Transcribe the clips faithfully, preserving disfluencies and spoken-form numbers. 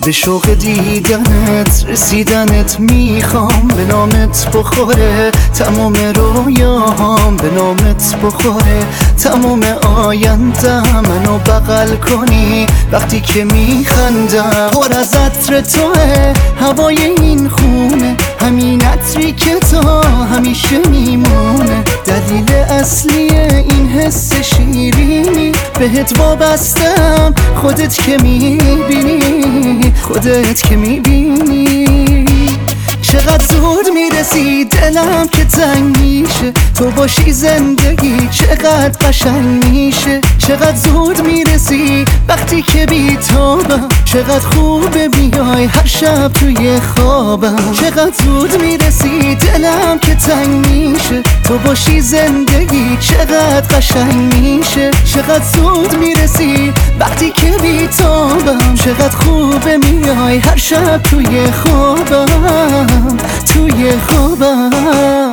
به شوق دیدنت رسیدنت میخوام، به نامت بخوره تمام رویاهام، به نامت بخوره تمام آیندم. منو بغل کنی وقتی که میخندم، پر از عطر توه هوای این خونه، همین عطری که تا همیشه میمونه. دلیل اصلی این حس شیرینی بهت وابستم، خودت که میبینی، خودت که میبینی. چقدر زود میرسی دلم که تنگ میشه، تو باشی زندگی چقدر قشنگ میشه. چقدر زود میرسی وقتی که بیتابم، چقدر خوبه بیای هر شب توی خوابم. چقدر زود میرسی دلم که تنگ میشه، تو باشی زندگی چقدر قشنگ میشه. چقدر زود میرسی وقتی که بیتابم، چقدر خوبه میای هر شب توی خوابم، توی خوابم.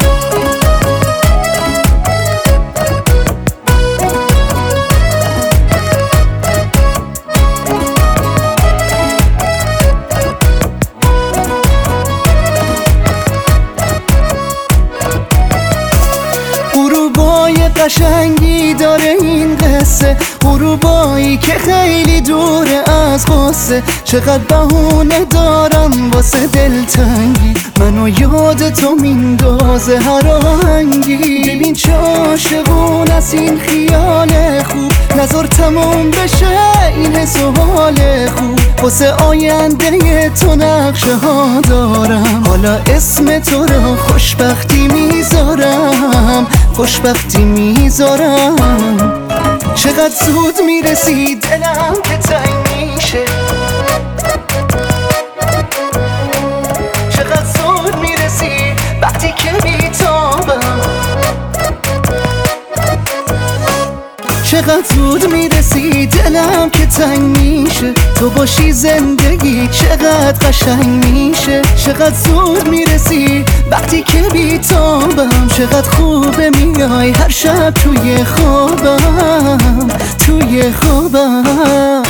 قشنگی داره این قصه، غروبایی که خیلی دوره از قصه. چقدر بهونه دارم واسه دلتنگی، منو یاد تو میندازه هر آهنگی. ببین چه عاشقون از این خیال خوب، نظر تموم بشه این حس و حال خوب. واسه آینده تو نقشه ها دارم، حالا اسم تو رو خوشبختی میذارم، خوشبختی میذارم. چقدر زود میرسی دلم که تنگ میشه، چقدر زود میرسی وقتی که بیتابم. چقدر زود میرسی دلم که تنگ میشه، تو باشی زندگی چقدر قشنگ میشه. چقدر زود میرسی وقتی که بیتابم، چقدر خوبه میای هر شب توی خوابم، توی خوابم.